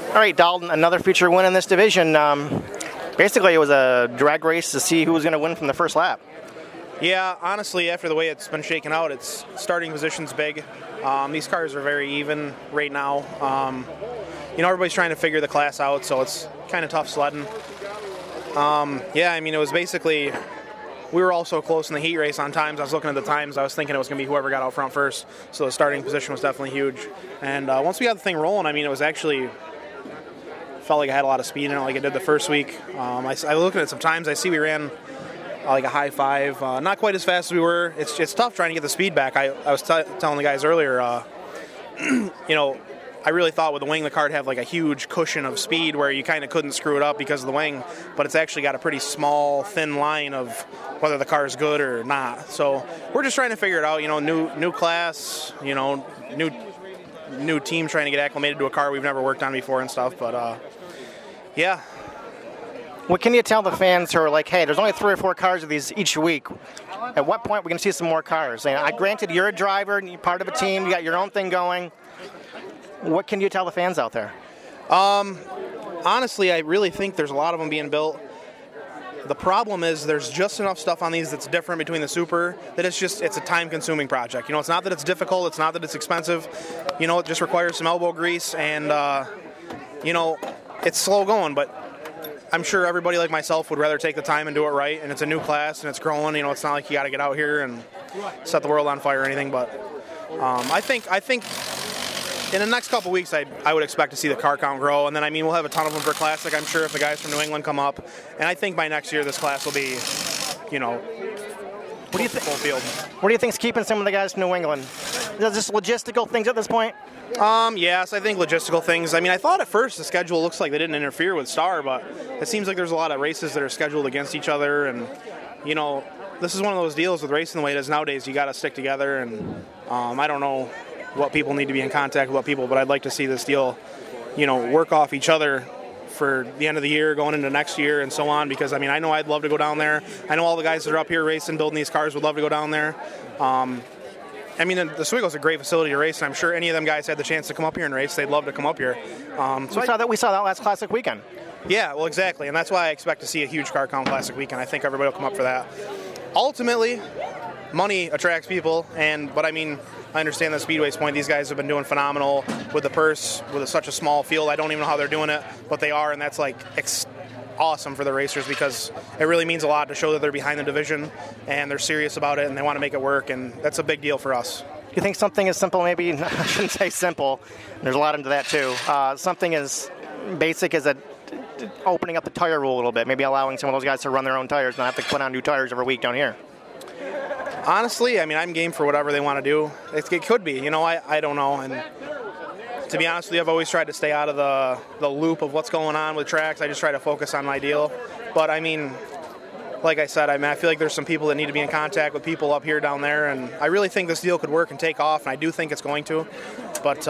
All right, Dalton, another future win in this division. Basically, it was a drag race to see who was going to win from the first lap. Yeah, honestly, after the way it's been shaken out, it's starting position's big. These cars are very even right now. Everybody's trying to figure the class out, so it's kind of tough sledding. It was basically, we were all so close in the heat race on times. I was looking at the times. I was thinking it was going to be whoever got out front first, so the starting position was definitely huge. And once we got the thing rolling, it was actually, felt like I had a lot of speed in it like I did the first week. I was looking at some times. I see we ran like a high 5, not quite as fast as we were. It's tough trying to get the speed back. I was telling the guys earlier, I really thought with the wing the car would have like a huge cushion of speed where you kind of couldn't screw it up because of the wing, but it's actually got a pretty small, thin line of whether the car is good or not. So we're just trying to figure it out. New class, new team trying to get acclimated to a car we've never worked on before and stuff. But yeah. What can you tell the fans who are like, hey, there's only 3 or 4 cars of these each week? At what point are we going to see some more cars? Granted, you're a driver and you're part of a team. You got your own thing going. What can you tell the fans out there? Honestly, I really think there's a lot of them being built. The problem is there's just enough stuff on these that's different between the Super that it's a time-consuming project. It's not that it's difficult. It's not that it's expensive. It just requires some elbow grease and, it's slow going, but I'm sure everybody like myself would rather take the time and do it right, and it's a new class, and it's growing. It's not like you got to get out here and set the world on fire or anything, but I think in the next couple weeks, I would expect to see the car count grow, and then, we'll have a ton of them for Classic, I'm sure, if the guys from New England come up, and I think by next year this class will be, what do you think? Full field. What do you think's keeping some of the guys from New England? Is it just logistical things at this point? Yes, I think logistical things. I thought at first the schedule looks like they didn't interfere with Star, but it seems like there's a lot of races that are scheduled against each other, and, this is one of those deals with racing the way it is nowadays. You got to stick together, and I don't know what people need to be in contact with what people, but I'd like to see this deal, work off each other for the end of the year, going into next year, and so on, because, I know I'd love to go down there. I know all the guys that are up here racing, building these cars would love to go down there. The Oswego's a great facility to race, and I'm sure any of them guys had the chance to come up here and race. They'd love to come up here. We saw that last Classic weekend. Yeah, well, exactly, and that's why I expect to see a huge car count Classic weekend. I think everybody will come up for that. Ultimately, money attracts people, but I understand the Speedway's point. These guys have been doing phenomenal with the purse, with such a small field. I don't even know how they're doing it, but they are, and that's awesome for the racers because it really means a lot to show that they're behind the division and they're serious about it and they want to make it work, and that's a big deal for us. Do you think something as simple, maybe, I shouldn't say simple, there's a lot into that too, something as basic as opening up the tire rule a little bit, maybe allowing some of those guys to run their own tires, not have to put on new tires every week down here? Honestly, I'm game for whatever they want to do. It could be, I don't know. And to be honest with you, I've always tried to stay out of the loop of what's going on with tracks. I just try to focus on my deal. But like I said, I feel like there's some people that need to be in contact with people up here, down there, and I really think this deal could work and take off, and I do think it's going to. But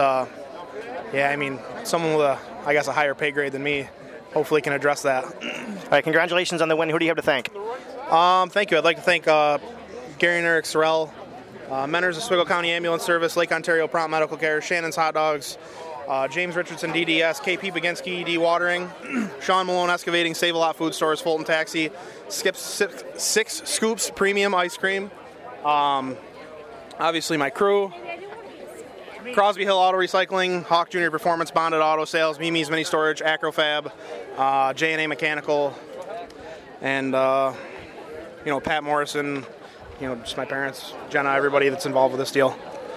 someone with a higher pay grade than me hopefully can address that. All right, congratulations on the win. Who do you have to thank? Thank you. I'd like to thank Gary and Eric Sorrell, Menors Oswego County Ambulance Service, Lake Ontario Prompt Medical Care, Shannon's Hot Dogs, James Richardson DDS, KP Baginski Dewatering, Sean Malone Excavating, Save a Lot Food Stores, Fulton Taxi, Six Scoops Premium Ice Cream, obviously my crew, Crosby Hill Auto Recycling, Hawk Junior Performance, Bonded Auto Sales, Mimi's Mini Storage, Acrofab, J&A Mechanical, and Pat Morrison, just my parents, Jenna, everybody that's involved with this deal.